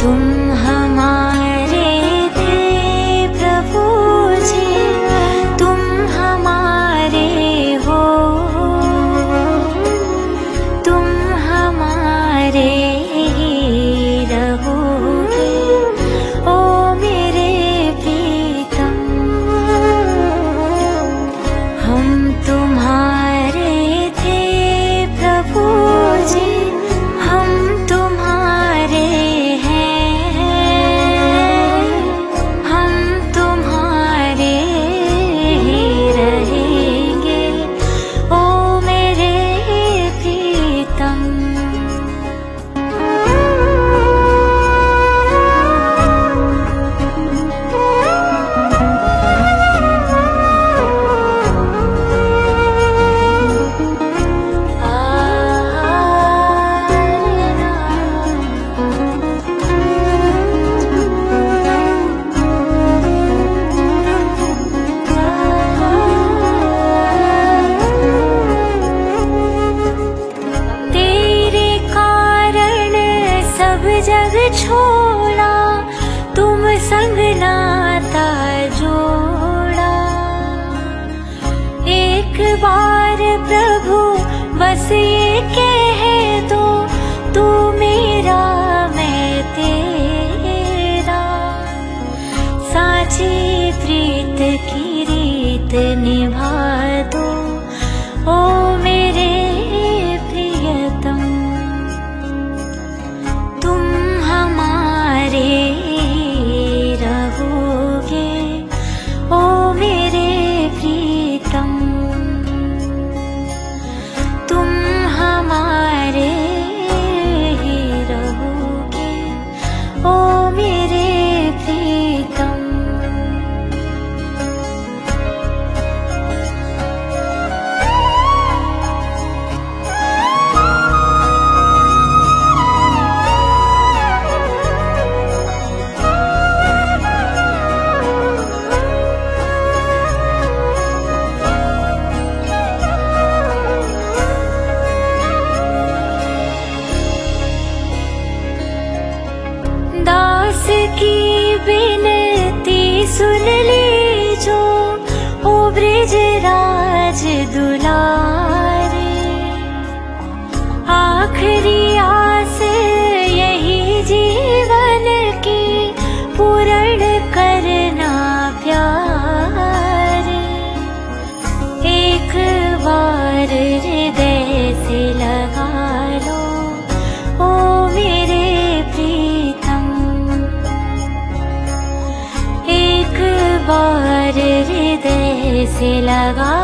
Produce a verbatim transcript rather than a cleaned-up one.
तुम हमारे थे प्रभु जी, तुम हमारे हो, तुम हमारे ही रहोगे ओ मेरे प्रीतम। हम तुम्हारे थे प्रभु जी, हम तुम्हारे हैं, हम तुम्हारे ही रहेंगे ओ मेरे प्रीतम। तेरे कारण सब जग छोड़ा, तुम संग नाता जोड़ा। एक बार प्रभु बस ये कह दो, तू मेरा मैं तेरा। साची प्रीत की रीत निभा दो ओ मेरे प्रियतम। तुम हमारे रहोगे ओ मेरे प्रीतम। तुम हमारे ही रहोगे ओ मेरे प्रीतम। दास की विनती सुन लीजो ओ ब्रजराज दुलारे। आखिरी आस यही जीवन की, पूर्ण करना प्यारे। एक बार हृदय से लगा लो ओ मेरे प्रीतम। एक बार हृदय से लगा